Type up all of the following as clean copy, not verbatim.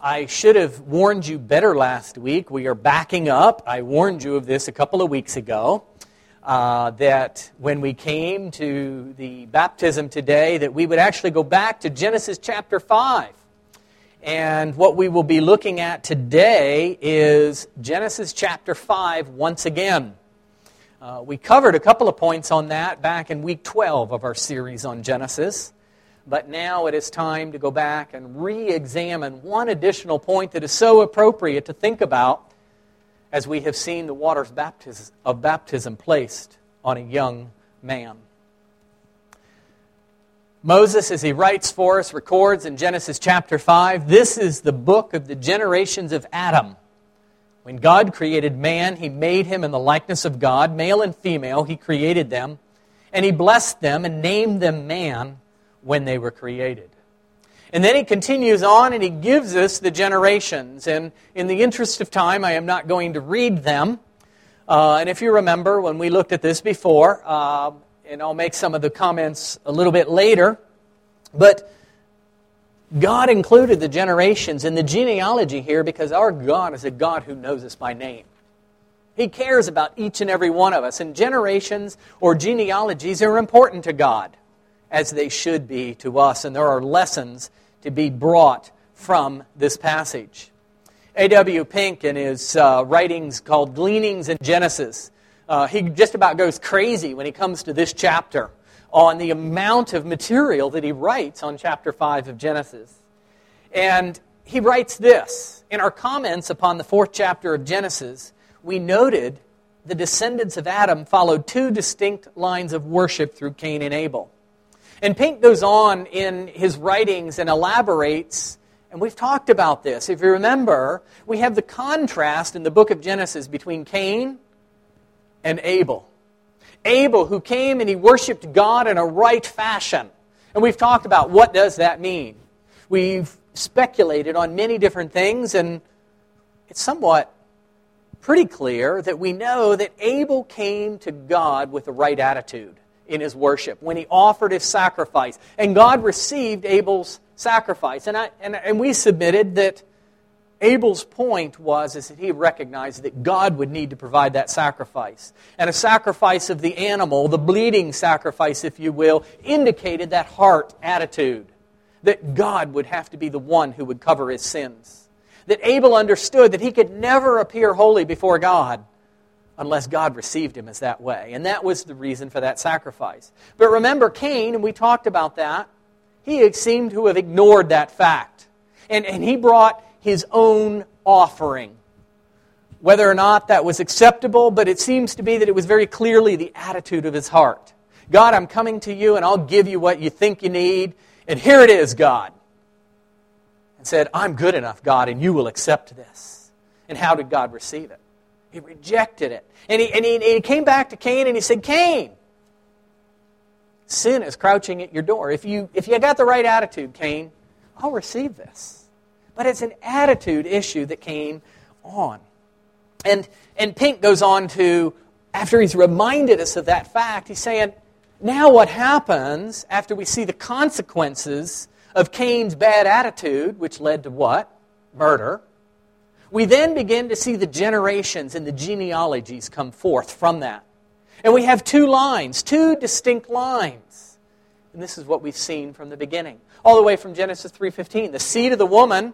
I should have warned you better last week. We are backing up. I warned you of this a couple of weeks ago, that when we came to the baptism today, that we would actually go back to Genesis chapter 5. And what we will be looking at today is Genesis chapter 5 once again. We covered a couple of points on that back in week 12 of our series on Genesis. But now it is time to go back and re-examine one additional point that is so appropriate to think about as we have seen the waters of baptism placed on a young man. Moses, as he writes for us, records in Genesis chapter 5, this is the book of the generations of Adam. When God created man, He made him in the likeness of God, male and female, He created them, and He blessed them and named them man when they were created. And then he continues on and he gives us the generations. And in the interest of time, I am not going to read them. And if you remember, when we looked at this before, and I'll make some of the comments a little bit later, but God included the generations in the genealogy here because our God is a God who knows us by name. He cares about each and every one of us. And generations or genealogies are important to God, as they should be to us. And there are lessons to be brought from this passage. A.W. Pink, in his writings called Gleanings in Genesis, he just about goes crazy when he comes to this chapter on the amount of material that he writes on chapter 5 of Genesis. And he writes this: in our comments upon the 4th chapter of Genesis, we noted the descendants of Adam followed two distinct lines of worship through Cain and Abel. And Pink goes on in his writings and elaborates, and we've talked about this. If you remember, we have the contrast in the book of Genesis between Cain and Abel. Abel, who came and he worshipped God in a right fashion. And we've talked about what does that mean. We've speculated on many different things, and it's somewhat pretty clear that we know that Abel came to God with the right attitude in his worship, when he offered his sacrifice. And God received Abel's sacrifice. And we submitted that Abel's point was that he recognized that God would need to provide that sacrifice. And a sacrifice of the animal, the bleeding sacrifice, if you will, indicated that heart attitude, that God would have to be the one who would cover his sins. That Abel understood that he could never appear holy before God unless God received him as that way. And that was the reason for that sacrifice. But remember, Cain, and we talked about that, he seemed to have ignored that fact. And he brought his own offering. Whether or not that was acceptable, but it seems to be that it was very clearly the attitude of his heart. God, I'm coming to you and I'll give you what you think you need. And here it is, God. And said, I'm good enough, God, and you will accept this. And how did God receive it? He rejected it. And he came back to Cain and he said, Cain, sin is crouching at your door. If you got the right attitude, Cain, I'll receive this. But it's an attitude issue that came on. And Pink goes on to, after he's reminded us of that fact, he's saying, now what happens after we see the consequences of Cain's bad attitude, which led to what? Murder. We then begin to see the generations and the genealogies come forth from that. And we have two lines, two distinct lines. And this is what we've seen from the beginning. All the way from Genesis 3:15. The seed of the woman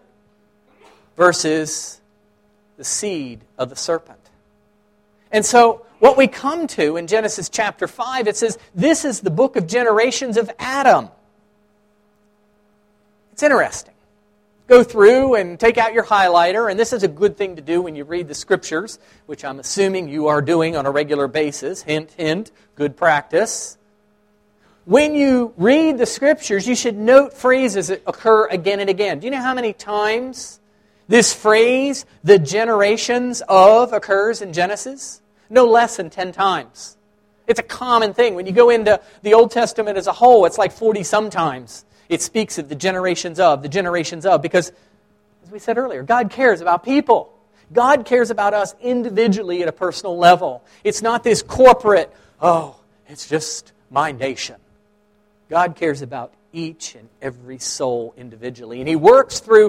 versus the seed of the serpent. And so what we come to in Genesis chapter 5, it says, this is the book of generations of Adam. It's interesting. Go through and take out your highlighter, and this is a good thing to do when you read the Scriptures, which I'm assuming you are doing on a regular basis. Hint, hint, good practice. When you read the Scriptures, you should note phrases that occur again and again. Do you know how many times this phrase, the generations of, occurs in Genesis? No less than 10 times. It's a common thing. When you go into the Old Testament as a whole, it's like 40-some times. It speaks of the generations of, because, as we said earlier, God cares about people. God cares about us individually at a personal level. It's not this corporate, it's just my nation. God cares about each and every soul individually. And He works through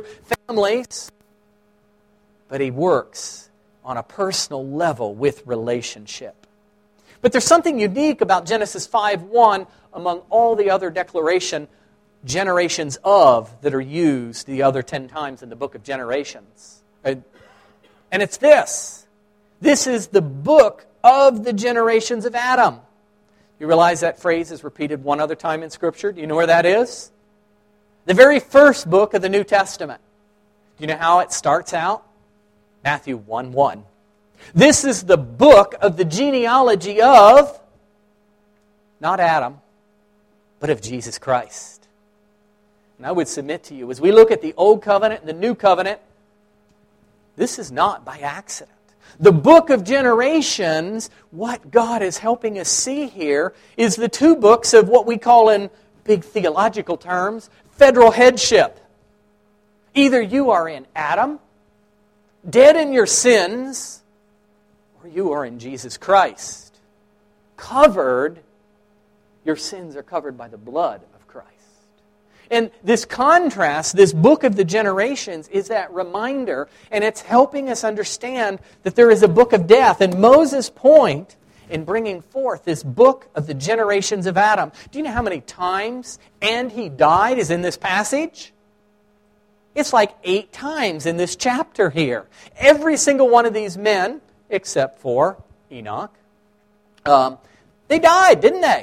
families, but He works on a personal level with relationship. But there's something unique about Genesis 5:1 among all the other generations of that are used the other 10 times in the book of generations. And it's this. This is the book of the generations of Adam. You realize that phrase is repeated one other time in Scripture? Do you know where that is? The very first book of the New Testament. Do you know how it starts out? Matthew 1:1. This is the book of the genealogy of, not Adam, but of Jesus Christ. And I would submit to you, as we look at the Old Covenant and the New Covenant, this is not by accident. The book of generations, what God is helping us see here, is the two books of what we call in big theological terms, federal headship. Either you are in Adam, dead in your sins, or you are in Jesus Christ. Covered, your sins are covered by the blood of Christ. And this contrast, this book of the generations, is that reminder, and it's helping us understand that there is a book of death. And Moses' point in bringing forth this book of the generations of Adam, do you know how many times "and he died" is in this passage? It's like 8 times in this chapter here. Every single one of these men, except for Enoch, they died, didn't they?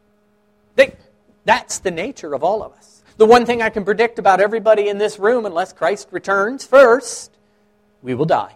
That's the nature of all of us. The one thing I can predict about everybody in this room, unless Christ returns first, we will die.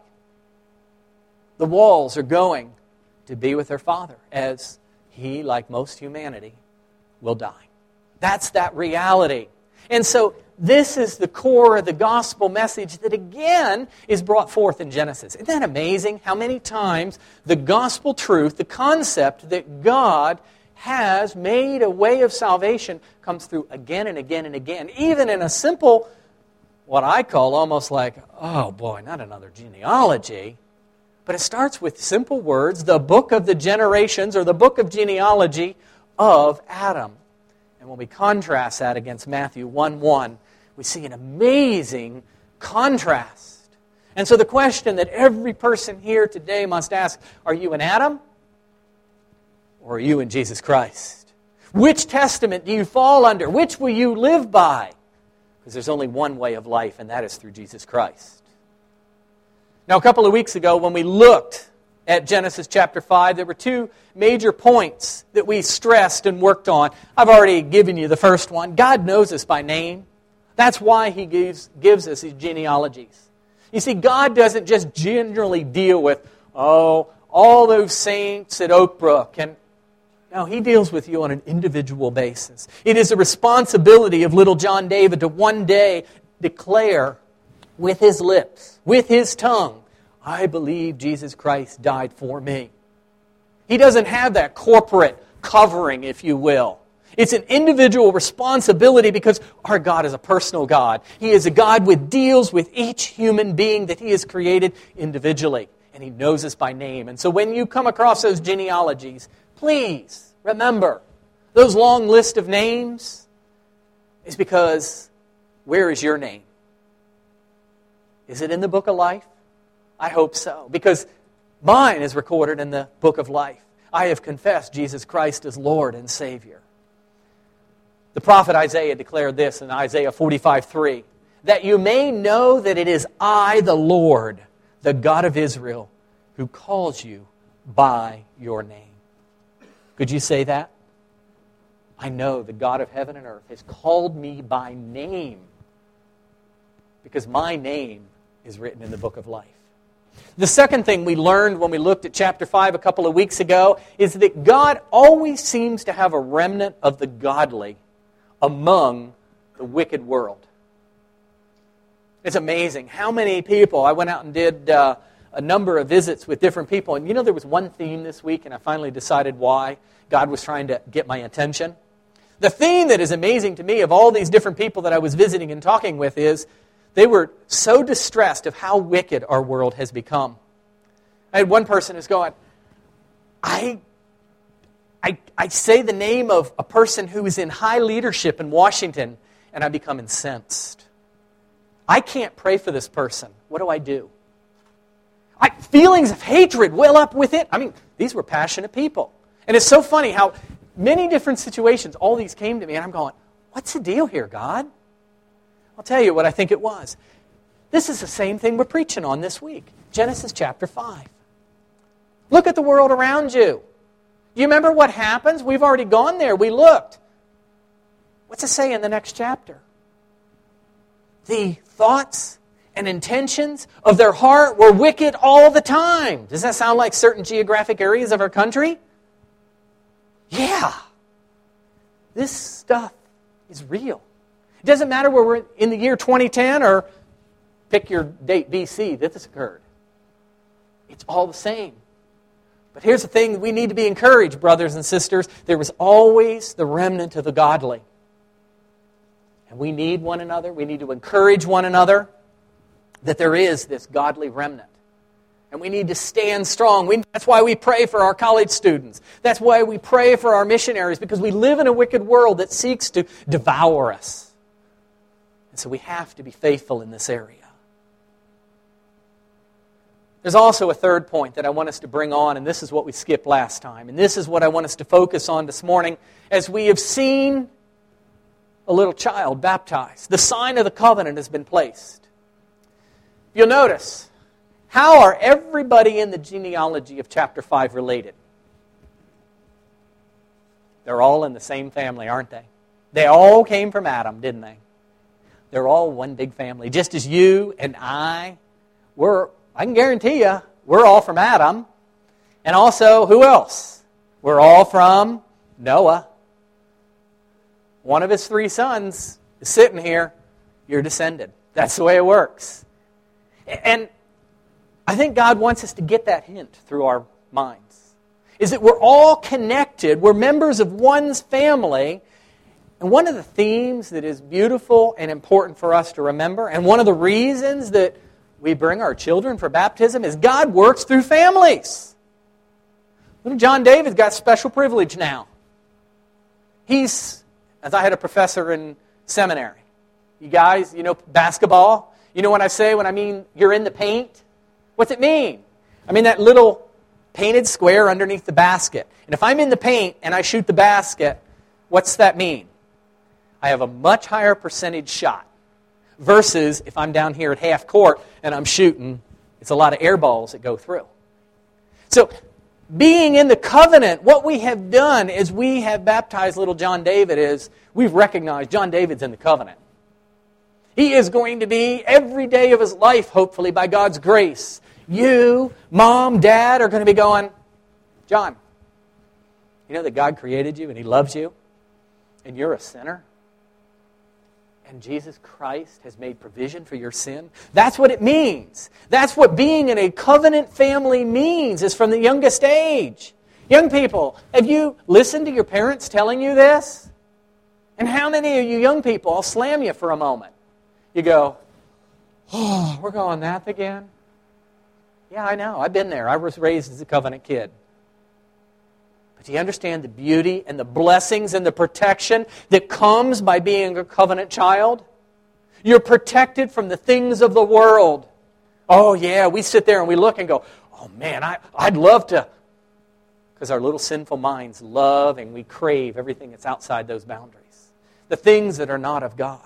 The walls are going to be with their Father, as He, like most humanity, will die. That's that reality. And so this is the core of the gospel message that again is brought forth in Genesis. Isn't that amazing how many times the gospel truth, the concept that God has made a way of salvation, comes through again and again and again, even in a simple, what I call almost like, oh boy, not another genealogy. But it starts with simple words, the book of the generations, or the book of genealogy of Adam. And when we contrast that against Matthew 1:1, we see an amazing contrast. And so the question that every person here today must ask, are you in Adam? Or are you in Jesus Christ? Which testament do you fall under? Which will you live by? Because there's only one way of life, and that is through Jesus Christ. Now, a couple of weeks ago, when we looked at Genesis chapter 5, there were 2 major points that we stressed and worked on. I've already given you the first one. God knows us by name. That's why He gives us His genealogies. You see, God doesn't just generally deal with, all those saints at Oak Brook. No, He deals with you on an individual basis. It is the responsibility of little John David to one day declare with his lips, with his tongue, I believe Jesus Christ died for me. He doesn't have that corporate covering, if you will. It's an individual responsibility because our God is a personal God. He is a God who deals with each human being that He has created individually. And He knows us by name. And so when you come across those genealogies, please remember, those long list of names is because where is your name? Is it in the book of life? I hope so, because mine is recorded in the book of life. I have confessed Jesus Christ as Lord and Savior. The prophet Isaiah declared this in Isaiah 45:3, that you may know that it is I, the Lord, the God of Israel, who calls you by your name. Could you say that? I know the God of heaven and earth has called me by name because my name is written in the book of life. The second thing we learned when we looked at chapter 5 a couple of weeks ago is that God always seems to have a remnant of the godly among the wicked world. It's amazing how many people, I went out and did a number of visits with different people, and there was one theme this week, and I finally decided why God was trying to get my attention. The theme that is amazing to me of all these different people that I was visiting and talking with is they were so distressed of how wicked our world has become. I had one person who's going, I say the name of a person who is in high leadership in Washington, and I become incensed. I can't pray for this person. What do? Feelings of hatred well up within. These were passionate people. And it's so funny how many different situations, all these came to me, and I'm going, what's the deal here, God? I'll tell you what I think it was. This is the same thing we're preaching on this week. Genesis chapter 5. Look at the world around you. You remember what happens? We've already gone there. We looked. What's it say in the next chapter? The thoughts and intentions of their heart were wicked all the time. Does that sound like certain geographic areas of our country? Yeah. This stuff is real. It doesn't matter where we're in the year 2010 or pick your date BC that this occurred. It's all the same. But here's the thing, we need to be encouraged, brothers and sisters. There was always the remnant of the godly. And we need one another. We need to encourage one another that there is this godly remnant. And we need to stand strong. That's why we pray for our college students. That's why we pray for our missionaries, because we live in a wicked world that seeks to devour us. And so we have to be faithful in this area. There's also a third point that I want us to bring on, and this is what we skipped last time. And this is what I want us to focus on this morning as we have seen a little child baptized. The sign of the covenant has been placed. You'll notice, how are everybody in the genealogy of chapter 5 related? They're all in the same family, aren't they? They all came from Adam, didn't they? They're all one big family. Just as you and I I can guarantee you, we're all from Adam. And also, who else? We're all from Noah. One of his 3 sons is sitting here. You're descended. That's the way it works. And I think God wants us to get that hint through our minds. Is that we're all connected. We're members of one's family. And one of the themes that is beautiful and important for us to remember, and one of the reasons that we bring our children for baptism, is God works through families. Little John David's got special privilege now. As I had a professor in seminary. You guys, you know basketball? You know what I say when I mean you're in the paint? What's it mean? I mean that little painted square underneath the basket. And if I'm in the paint and I shoot the basket, what's that mean? I have a much higher percentage shot. Versus if I'm down here at half court and I'm shooting, it's a lot of air balls that go through. So, being in the covenant, what we have done is we have baptized little John David we've recognized John David's in the covenant. He is going to be every day of his life, hopefully, by God's grace. You, Mom, Dad are going to be going, John, you know that God created you and He loves you and you're a sinner? And Jesus Christ has made provision for your sin. That's what it means. That's what being in a covenant family means, is from the youngest age. Young people, have you listened to your parents telling you this? And how many of you young people, I'll slam you for a moment. You go, oh, we're going that again? Yeah, I know. I've been there. I was raised as a covenant kid. But do you understand the beauty and the blessings and the protection that comes by being a covenant child? You're protected from the things of the world. Oh yeah, we sit there and we look and go, oh man, I'd love to. Because our little sinful minds love and we crave everything that's outside those boundaries. The things that are not of God.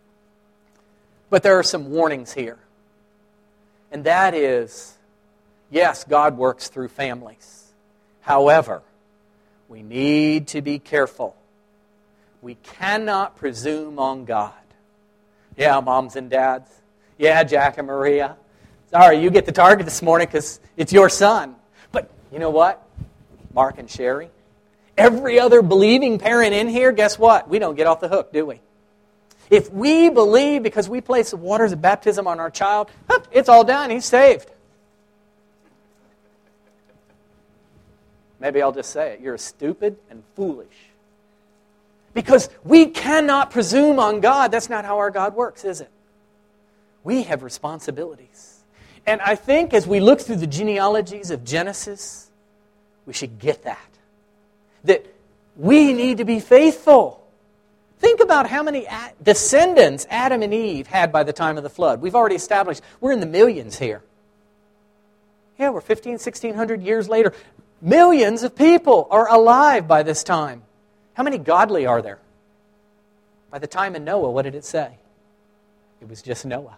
But there are some warnings here. And that is, yes, God works through families. However, we need to be careful. We cannot presume on God. Yeah, moms and dads. Yeah, Jack and Maria. Sorry, you get the target this morning because it's your son. But you know what? Mark and Sherry. Every other believing parent in here, guess what? We don't get off the hook, do we? If we believe because we place the waters of baptism on our child, it's all done. He's saved. Maybe I'll just say it. You're stupid and foolish. Because we cannot presume on God. That's not how our God works, is it? We have responsibilities. And I think as we look through the genealogies of Genesis, we should get that. That we need to be faithful. Think about how many descendants Adam and Eve had by the time of the flood. We've already established we're in the millions here. Yeah, we're 1,600 years later. Millions of people are alive by this time. How many godly are there? By the time of Noah, what did it say? It was just Noah.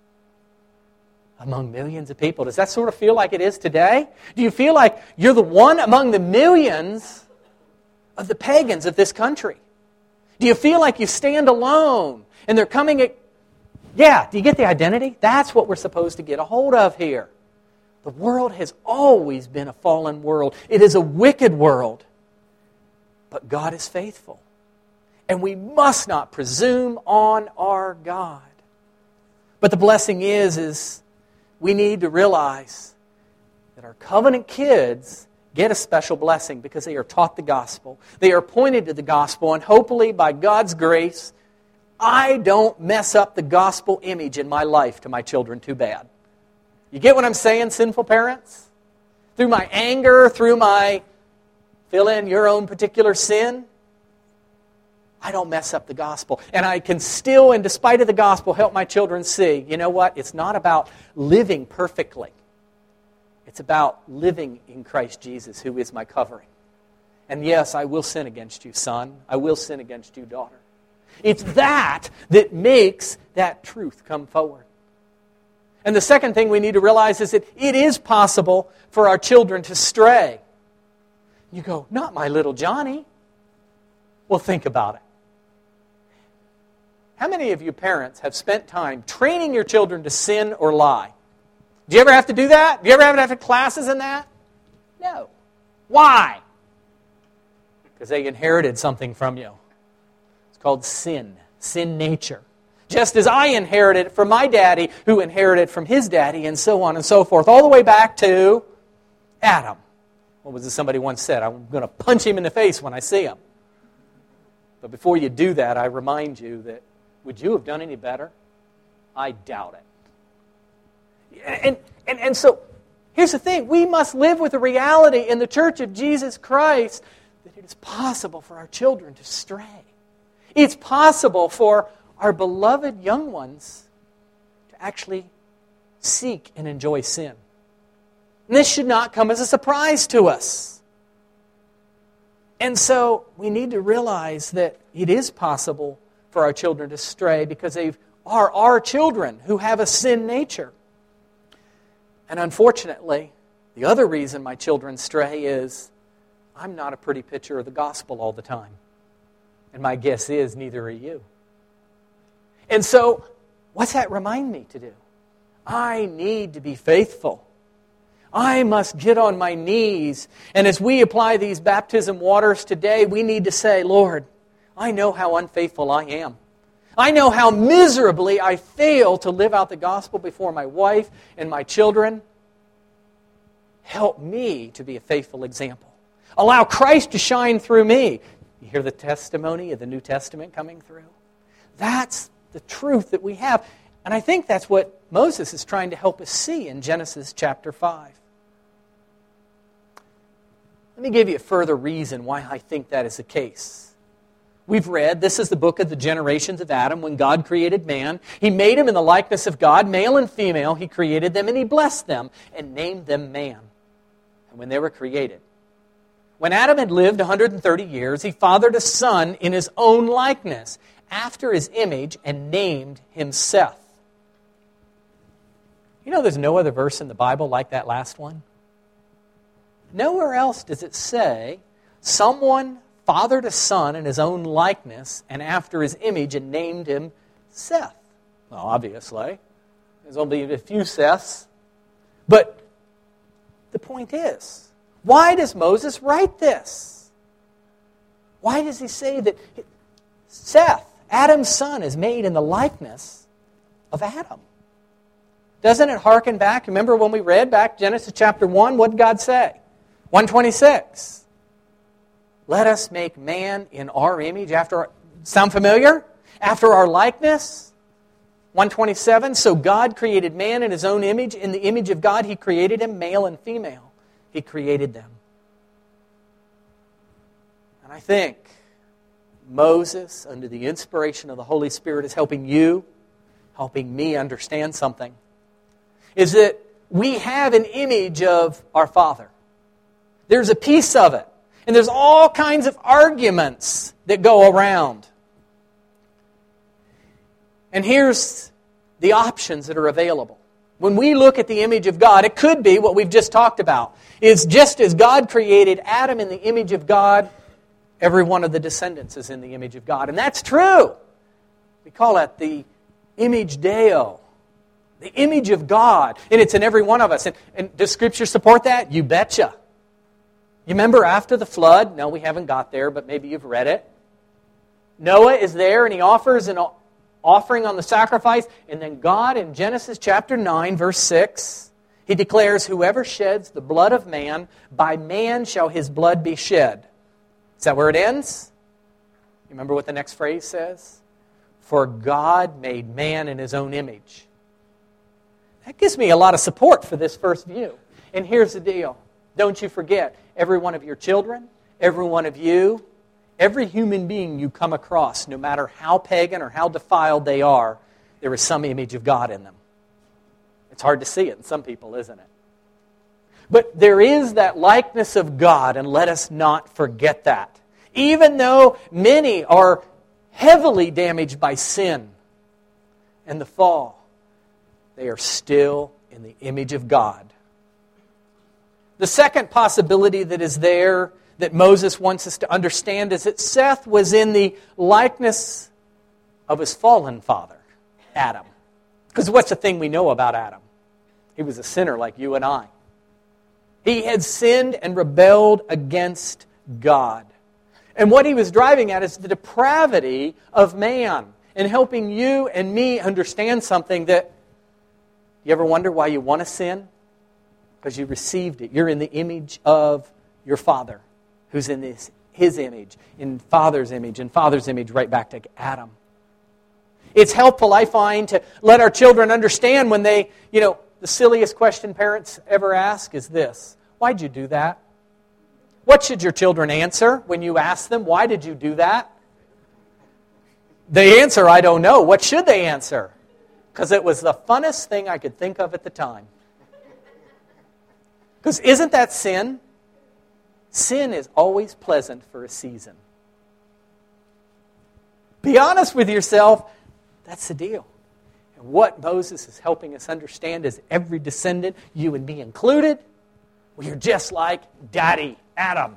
Among millions of people. Does that sort of feel like it is today? Do you feel like you're the one among the millions of the pagans of this country? Do you feel like you stand alone and they're coming at... Yeah, do you get the identity? That's what we're supposed to get a hold of here. The world has always been a fallen world. It is a wicked world. But God is faithful. And we must not presume on our God. But the blessing is we need to realize that our covenant kids get a special blessing because they are taught the gospel. They are pointed to the gospel, and hopefully by God's grace, I don't mess up the gospel image in my life to my children too bad. You get what I'm saying, sinful parents? Through my anger, through my fill in your own particular sin, I don't mess up the gospel. And I can still, in despite of the gospel, help my children see, you know what? It's not about living perfectly. It's about living in Christ Jesus, who is my covering. And yes, I will sin against you, son. I will sin against you, daughter. It's that makes that truth come forward. And the second thing we need to realize is that it is possible for our children to stray. You go, not my little Johnny. Well, think about it. How many of you parents have spent time training your children to sin or lie? Do you ever have to do that? Do you ever have classes in that? No. Why? Because they inherited something from you. It's called sin nature. Just as I inherited it from my daddy, who inherited it from his daddy, and so on and so forth, all the way back to Adam. What was it somebody once said? I'm going to punch him in the face when I see him. But before you do that, I remind you that, would you have done any better? I doubt it. And so, here's the thing. We must live with the reality in the Church of Jesus Christ that it is possible for our children to stray. It's possible for our beloved young ones to actually seek and enjoy sin. And this should not come as a surprise to us. And so we need to realize that it is possible for our children to stray because they are our children who have a sin nature. And unfortunately, the other reason my children stray is I'm not a pretty picture of the gospel all the time. And my guess is neither are you. And so, what's that remind me to do? I need to be faithful. I must get on my knees. And as we apply these baptism waters today, we need to say, Lord, I know how unfaithful I am. I know how miserably I fail to live out the gospel before my wife and my children. Help me to be a faithful example. Allow Christ to shine through me. You hear the testimony of the New Testament coming through? That's the truth that we have. And I think that's what Moses is trying to help us see in Genesis chapter 5. Let me give you a further reason why I think that is the case. We've read, this is the book of the generations of Adam. When God created man, He made him in the likeness of God, male and female. He created them and He blessed them and named them man. And when they were created, when Adam had lived 130 years, he fathered a son in his own likeness, after his image, and named him Seth. You know there's no other verse in the Bible like that last one? Nowhere else does it say someone fathered a son in his own likeness and after his image and named him Seth. Well, obviously, there's only a few Seths. But the point is, why does Moses write this? Why does he say that Seth, Adam's son, is made in the likeness of Adam? Doesn't it harken back? Remember when we read back Genesis chapter 1, what did God say? 1:26. Let us make man in our image. Sound familiar? After our likeness. 1:27. So God created man in His own image. In the image of God He created him, male and female. He created them. And I think Moses, under the inspiration of the Holy Spirit, is helping you, helping me understand something, is that we have an image of our Father. There's a piece of it. And there's all kinds of arguments that go around. And here's the options that are available. When we look at the image of God, it could be what we've just talked about. Is just as God created Adam in the image of God, every one of the descendants is in the image of God. And that's true. We call it the image Deo. The image of God. And it's in every one of us. And does Scripture support that? You betcha. You remember after the flood? No, we haven't got there, but maybe you've read it. Noah is there and he offers an offering on the sacrifice. And then God in Genesis chapter 9, verse 6, He declares, "Whoever sheds the blood of man, by man shall his blood be shed." Is that where it ends? You remember what the next phrase says? "For God made man in His own image." That gives me a lot of support for this first view. And here's the deal. Don't you forget, every one of your children, every one of you, every human being you come across, no matter how pagan or how defiled they are, there is some image of God in them. It's hard to see it in some people, isn't it? But there is that likeness of God, and let us not forget that. Even though many are heavily damaged by sin and the fall, they are still in the image of God. The second possibility that is there that Moses wants us to understand is that Seth was in the likeness of his fallen father, Adam. Because what's the thing we know about Adam? He was a sinner like you and I. He had sinned and rebelled against God. And what he was driving at is the depravity of man, and helping you and me understand something that, you ever wonder why you want to sin? Because you received it. You're in the image of your Father, who's in His image, in Father's image, and Father's image right back to Adam. It's helpful, I find, to let our children understand when they, the silliest question parents ever ask is this: why'd you do that? What should your children answer when you ask them, why did you do that? They answer, I don't know. What should they answer? Because it was the funnest thing I could think of at the time. Because isn't that sin? Sin is always pleasant for a season. Be honest with yourself. That's the deal. And what Moses is helping us understand is every descendant, you and me included, we are just like Daddy Adam.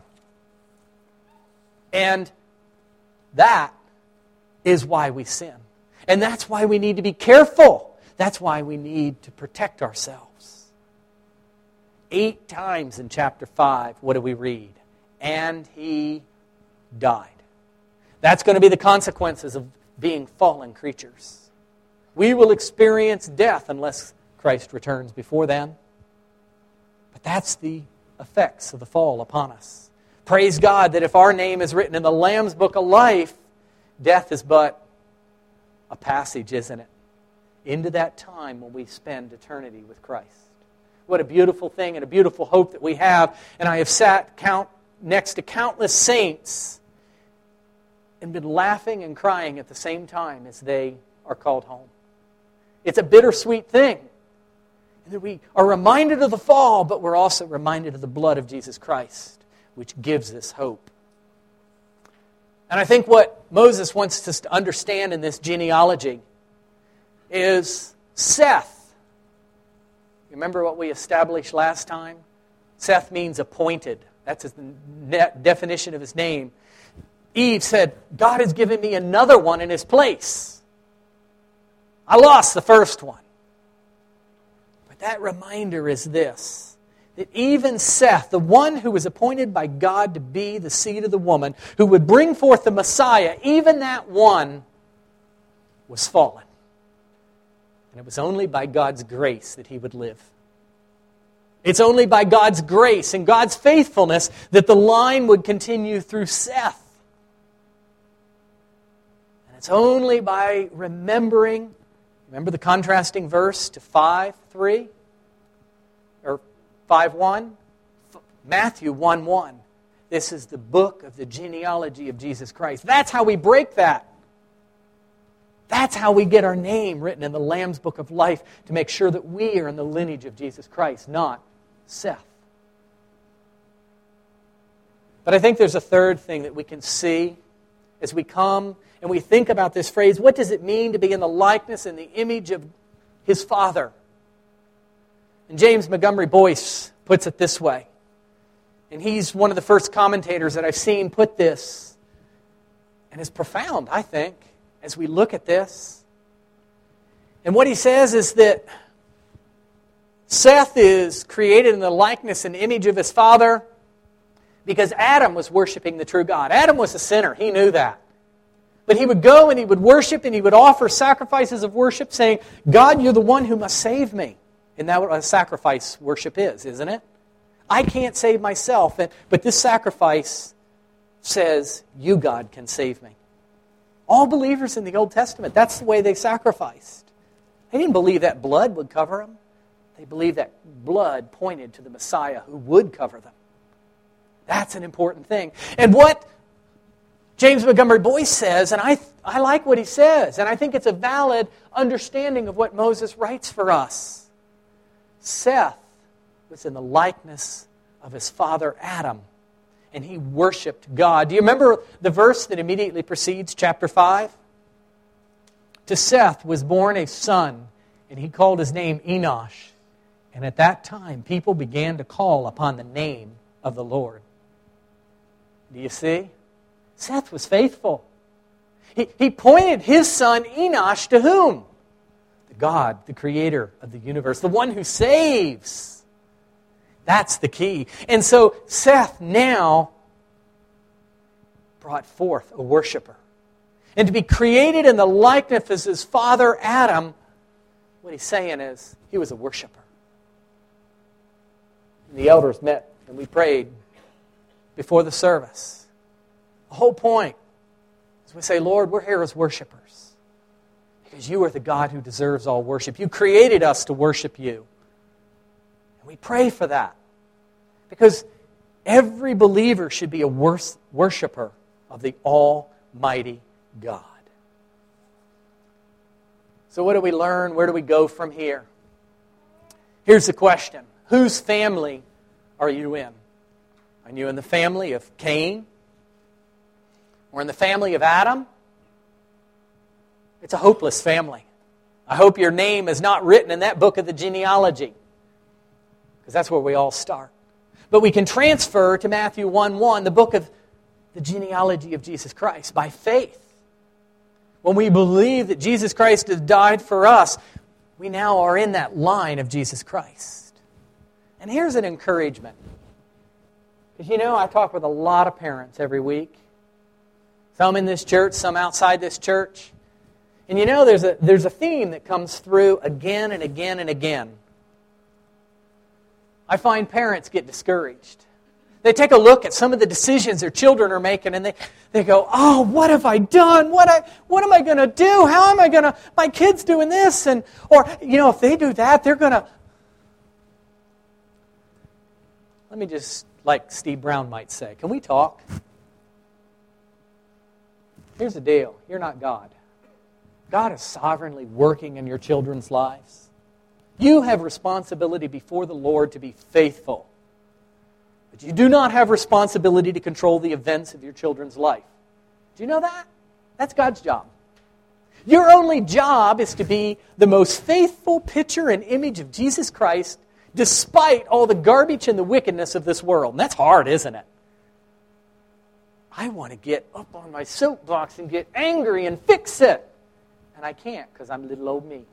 And that is why we sin. And that's why we need to be careful. That's why we need to protect ourselves. 8 times in chapter 5, what do we read? And he died. That's going to be the consequences of being fallen creatures. We will experience death unless Christ returns before then. But that's the effects of the fall upon us. Praise God that if our name is written in the Lamb's Book of Life, death is but a passage, isn't it? Into that time when we spend eternity with Christ. What a beautiful thing and a beautiful hope that we have. And I have sat next to countless saints and been laughing and crying at the same time as they are called home. It's a bittersweet thing. And that we are reminded of the fall, but we're also reminded of the blood of Jesus Christ, which gives us hope. And I think what Moses wants us to understand in this genealogy is Seth. You remember what we established last time? Seth means appointed. That's the definition of his name. Eve said, God has given me another one in his place. I lost the first one. But that reminder is this: that even Seth, the one who was appointed by God to be the seed of the woman, who would bring forth the Messiah, even that one was fallen. And it was only by God's grace that he would live. It's only by God's grace and God's faithfulness that the line would continue through Seth. And it's only by remember the contrasting verse to 5:3? Or 5:1? Matthew 1:1. This is the book of the genealogy of Jesus Christ. That's how we break that. That's how we get our name written in the Lamb's Book of Life, to make sure that we are in the lineage of Jesus Christ, not Seth. But I think there's a third thing that we can see as we come and we think about this phrase. What does it mean to be in the likeness and the image of his Father? And James Montgomery Boyce puts it this way. And he's one of the first commentators that I've seen put this. And it's profound, I think, as we look at this. And what he says is that Seth is created in the likeness and image of his father because Adam was worshiping the true God. Adam was a sinner. He knew that. But he would go and he would worship and he would offer sacrifices of worship saying, God, you're the one who must save me. And that's what a sacrifice worship is, isn't it? I can't save myself, but this sacrifice says, you, God, can save me. All believers in the Old Testament, that's the way they sacrificed. They didn't believe that blood would cover them. They believed that blood pointed to the Messiah who would cover them. That's an important thing. And what James Montgomery Boyce says, and I like what he says, and I think it's a valid understanding of what Moses writes for us. Seth was in the likeness of his father Adam, and he worshipped God. Do you remember the verse that immediately precedes chapter 5? To Seth was born a son, and he called his name Enosh. And at that time, people began to call upon the name of the Lord. Do you see? Seth was faithful. He pointed his son Enosh to whom? To God, the creator of the universe, the one who saves. That's the key. And so Seth now brought forth a worshiper. And to be created in the likeness of his father Adam, what he's saying is he was a worshiper. And the elders met and we prayed before the service. The whole point is we say, Lord, we're here as worshipers because you are the God who deserves all worship. You created us to worship you. And we pray for that because every believer should be a worshiper of the Almighty God. So what do we learn? Where do we go from here? Here's the question. Whose family are you in? Are you in the family of Cain? Or in the family of Adam? It's a hopeless family. I hope your name is not written in that book of the genealogy, because that's where we all start. But we can transfer to Matthew 1:1, the book of the genealogy of Jesus Christ, by faith. When we believe that Jesus Christ has died for us, we now are in that line of Jesus Christ. And here's an encouragement. Because I talk with a lot of parents every week. Some in this church, some outside this church. And there's a theme that comes through again and again and again. I find parents get discouraged. They take a look at some of the decisions their children are making and they go, oh, what have I done? What am I going to do? How am I going to, my kid's doing this? Or if they do that, they're going to. Let me just, like Steve Brown might say, can we talk? Here's the deal. You're not God. God is sovereignly working in your children's lives. You have responsibility before the Lord to be faithful. But you do not have responsibility to control the events of your children's life. Do you know that? That's God's job. Your only job is to be the most faithful picture and image of Jesus Christ despite all the garbage and the wickedness of this world. And that's hard, isn't it? I want to get up on my soapbox and get angry and fix it. And I can't because I'm little old me.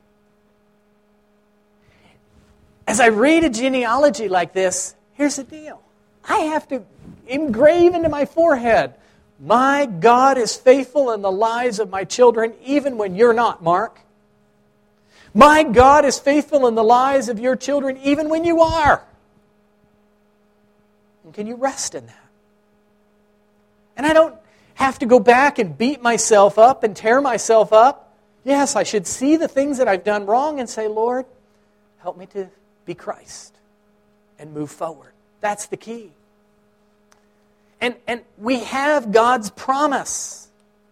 As I read a genealogy like this, here's the deal. I have to engrave into my forehead, my God is faithful in the lives of my children even when you're not, Mark. My God is faithful in the lives of your children even when you are. And can you rest in that? And I don't have to go back and beat myself up and tear myself up. Yes, I should see the things that I've done wrong and say, Lord, help me to be Christ and move forward. That's the key. And we have God's promise.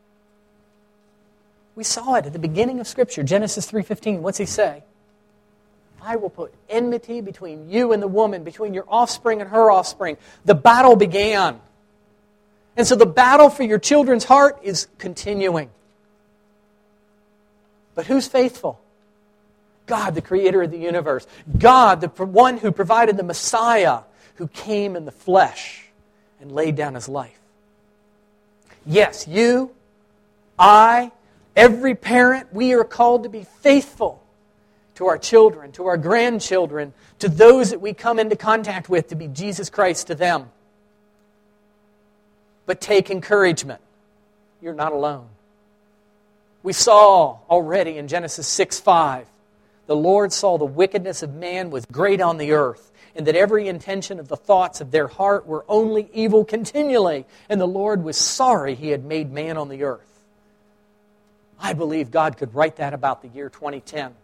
We saw it at the beginning of Scripture, Genesis 3:15. What's He say? I will put enmity between you and the woman, between your offspring and her offspring. The battle began. And so the battle for your children's heart is continuing. But who's faithful? God, the creator of the universe. God, the one who provided the Messiah, who came in the flesh and laid down His life. Yes, you, I, every parent, we are called to be faithful to our children, to our grandchildren, to those that we come into contact with, to be Jesus Christ to them. But take encouragement. You're not alone. We saw already in Genesis 6:5, the Lord saw the wickedness of man was great on the earth, and that every intention of the thoughts of their heart were only evil continually. And the Lord was sorry He had made man on the earth. I believe God could write that about the year 2010.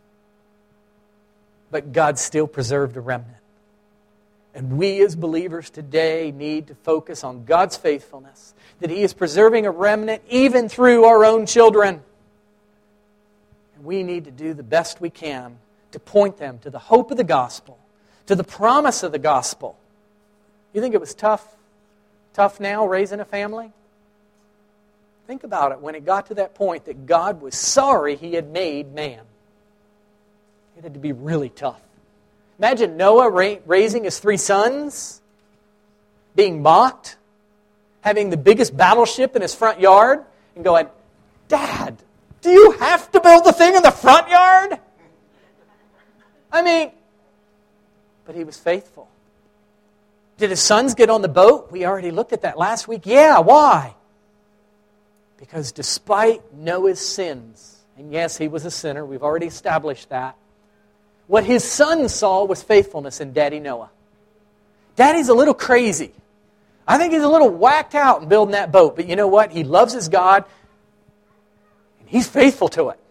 But God still preserved a remnant. And we as believers today need to focus on God's faithfulness, that He is preserving a remnant even through our own children. And we need to do the best we can to point them to the hope of the gospel, to the promise of the gospel. You think it was tough now raising a family? Think about it when it got to that point that God was sorry He had made man. It had to be really tough. Imagine Noah raising his 3 sons, being mocked, having the biggest battleship in his front yard, and going, Dad, do you have to build the thing in the front yard? But he was faithful. Did his sons get on the boat? We already looked at that last week. Yeah, why? Because despite Noah's sins, and yes, he was a sinner, we've already established that, what his sons saw was faithfulness in Daddy Noah. Daddy's a little crazy. I think he's a little whacked out in building that boat. But you know what? He loves his God, and he's faithful to it.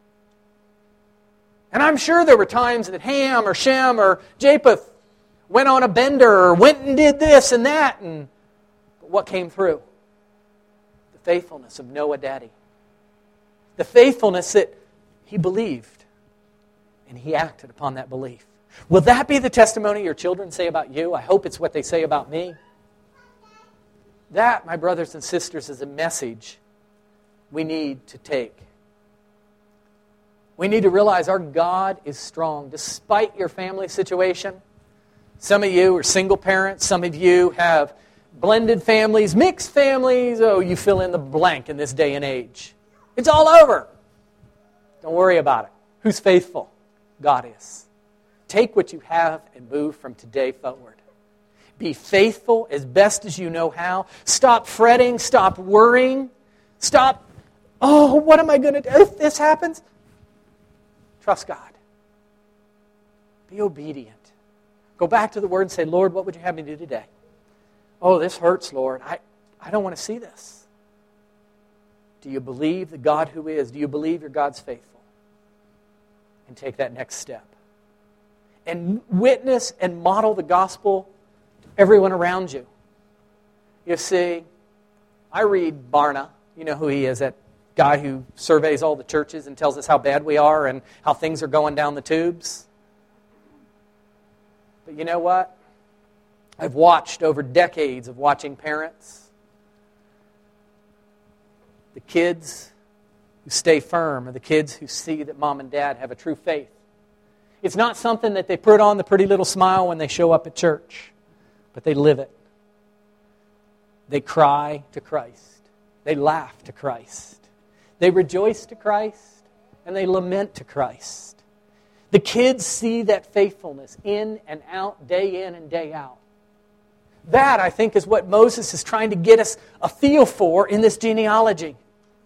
And I'm sure there were times that Ham or Shem or Japheth went on a bender or went and did this and that. But what came through? The faithfulness of Noah Daddy. The faithfulness that he believed. And he acted upon that belief. Will that be the testimony your children say about you? I hope it's what they say about me. That, my brothers and sisters, is a message we need to take. We need to realize our God is strong. Despite your family situation, some of you are single parents, some of you have blended families, mixed families. Oh, you fill in the blank in this day and age. It's all over. Don't worry about it. Who's faithful? God is. Take what you have and move from today forward. Be faithful as best as you know how. Stop fretting. Stop worrying. Stop, what am I going to do if this happens? Trust God. Be obedient. Go back to the Word and say, Lord, what would you have me do today? Oh, this hurts, Lord. I don't want to see this. Do you believe the God who is? Do you believe your God's faithful? And take that next step. And witness and model the gospel to everyone around you. You see, I read Barna. You know who he is, that guy who surveys all the churches and tells us how bad we are and how things are going down the tubes. But you know what? I've watched over decades of watching parents. The kids who stay firm are the kids who see that mom and dad have a true faith. It's not something that they put on the pretty little smile when they show up at church, but they live it. They cry to Christ. They laugh to Christ. They rejoice to Christ, and they lament to Christ. The kids see that faithfulness in and out, day in and day out. That, I think, is what Moses is trying to get us a feel for in this genealogy.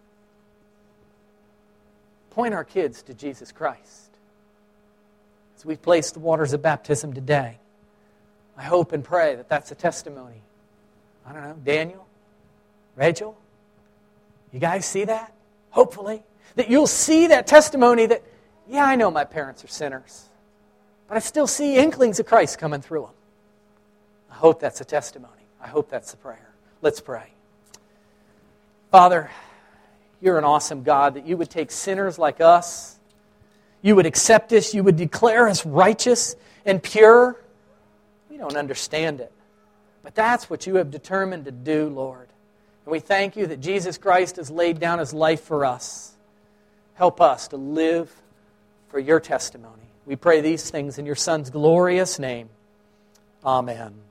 Point our kids to Jesus Christ. As we place the waters of baptism today, I hope and pray that that's a testimony. I don't know, Daniel, Rachel, you guys see that? Hopefully. That you'll see that testimony that, yeah, I know my parents are sinners, but I still see inklings of Christ coming through them. I hope that's a testimony. I hope that's the prayer. Let's pray. Father, you're an awesome God, that you would take sinners like us. You would accept us. You would declare us righteous and pure. We don't understand it. But that's what you have determined to do, Lord. And we thank you that Jesus Christ has laid down his life for us. Help us to live for your testimony. We pray these things in your Son's glorious name. Amen.